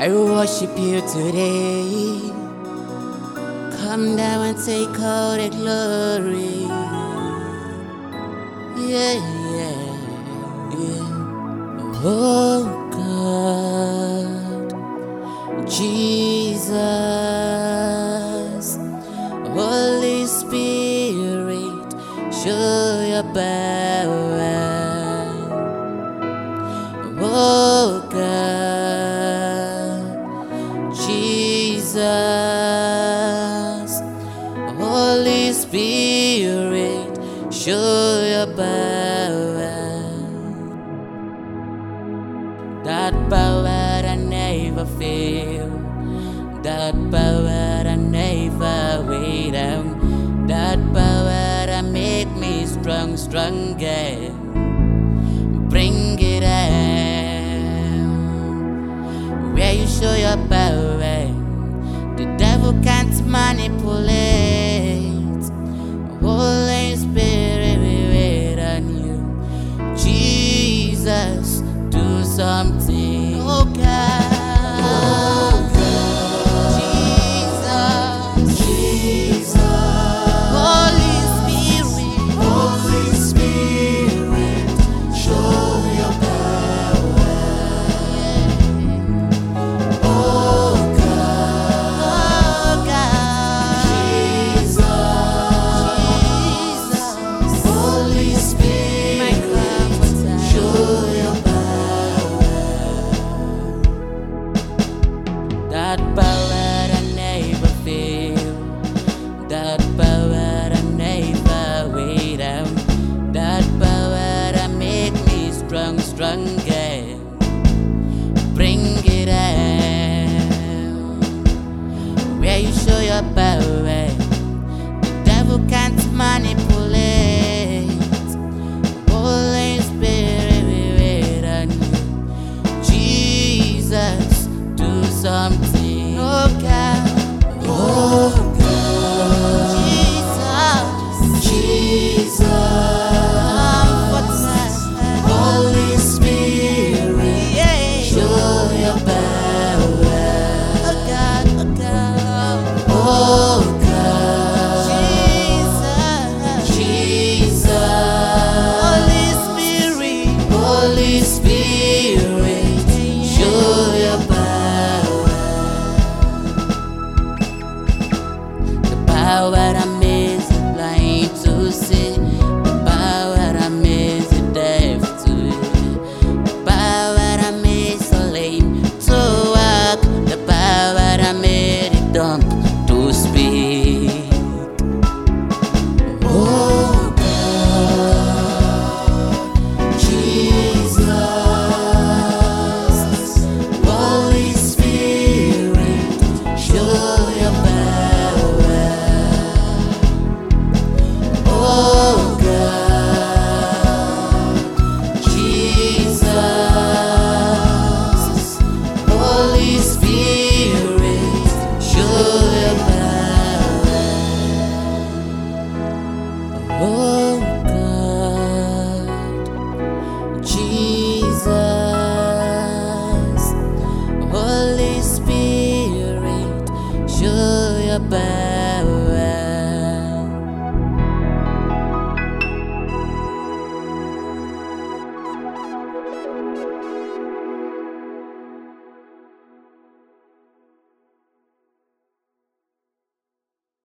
I worship you today. Come down and take all the glory. Yeah, yeah, yeah. Oh God, Jesus, Holy Spirit, show your power. Oh God, Jesus, Holy Spirit, show your power. That power that never fail, that power that never weigh down, that power that make me strong, stronger. Bring it down, where you show your power, the devil can't manipulate. Holy Spirit, we wait on you. Jesus, do something. Oh God, Jesus, Jesus, Holy Spirit, show your power. Oh God, Jesus, Holy Spirit, my comforter, show your power. That power that never fail, that power that never weigh down, that power that make me strong, stronger. Bring it down, where you show your power, the devil can't manipulate. Holy Spirit, we wait on you. Jesus, do something. Oh God, oh God, Jesus, Jesus, Holy Spirit, yeah. Show your power. Oh God, oh God, oh God, Jesus, Jesus, Holy Spirit, show your power. The power that makes the blind to see, the power that makes the deaf to hear, the power that makes the lame to walk, the power that made the dumb to speak. Oh God, Jesus, Holy Spirit, show your power. Oh God, Jesus, Holy Spirit, show your power. Oh God, Jesus, Holy Spirit, show your power.